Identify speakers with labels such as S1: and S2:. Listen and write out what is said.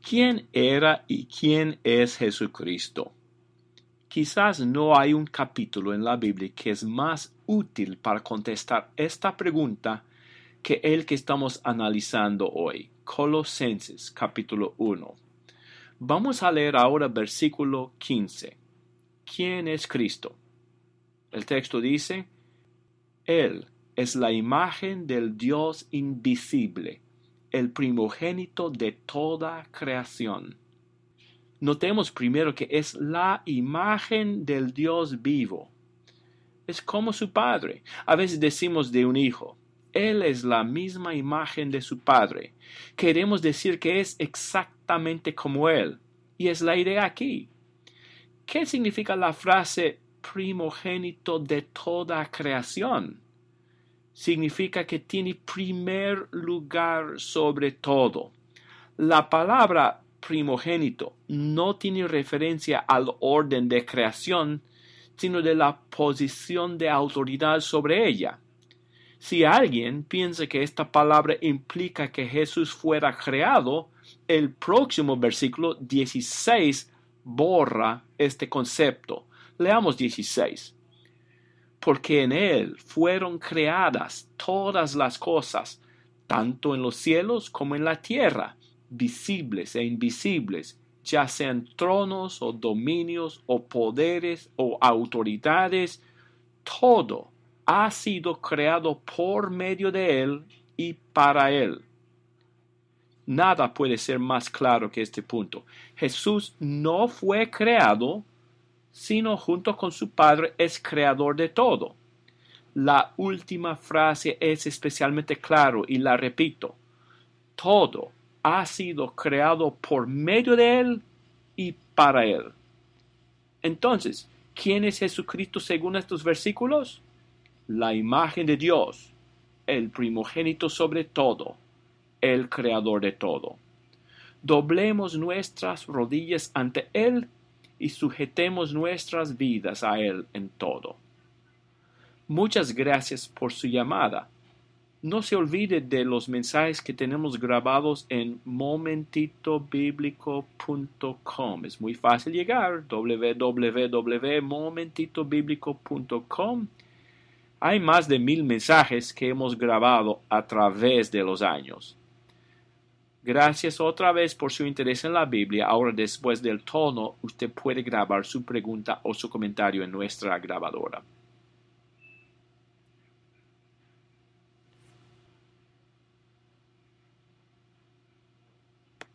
S1: ¿Quién era y quién es Jesucristo? Quizás no hay un capítulo en la Biblia que es más útil para contestar esta pregunta que el que estamos analizando hoy, Colosenses capítulo 1. Vamos a leer ahora versículo 15. ¿Quién es Cristo? El texto dice: Él es la imagen del Dios invisible, el primogénito de toda creación. Notemos primero que es la imagen del Dios vivo. Es como su Padre. A veces decimos de un hijo: Él es la misma imagen de su Padre. Queremos decir que es exactamente como Él. Y es la idea aquí. ¿Qué significa la frase primogénito de toda creación? Significa que tiene primer lugar sobre todo. La palabra primogénito no tiene referencia al orden de creación, sino de la posición de autoridad sobre ella. Si alguien piensa que esta palabra implica que Jesús fuera creado, el próximo versículo 16 borra este concepto. Leamos 16. Porque en Él fueron creadas todas las cosas, tanto en los cielos como en la tierra, visibles e invisibles, ya sean tronos o dominios o poderes o autoridades, todo ha sido creado por medio de Él y para Él. Nada puede ser más claro que este punto. Jesús no fue creado, sino junto con su Padre es creador de todo. La última frase es especialmente claro y la repito: todo ha sido creado por medio de Él y para Él. Entonces, ¿quién es Jesucristo según estos versículos? La imagen de Dios, el primogénito sobre todo, el creador de todo. Doblemos nuestras rodillas ante Él y sujetemos nuestras vidas a Él en todo. Muchas gracias por su llamada. No se olvide de los mensajes que tenemos grabados en momentitobiblico.com. Es muy fácil llegar, www.momentitobiblico.com. Hay más de 1000 mensajes que hemos grabado a través de los años. Gracias otra vez por su interés en la Biblia. Ahora, después del tono, usted puede grabar su pregunta o su comentario en nuestra grabadora.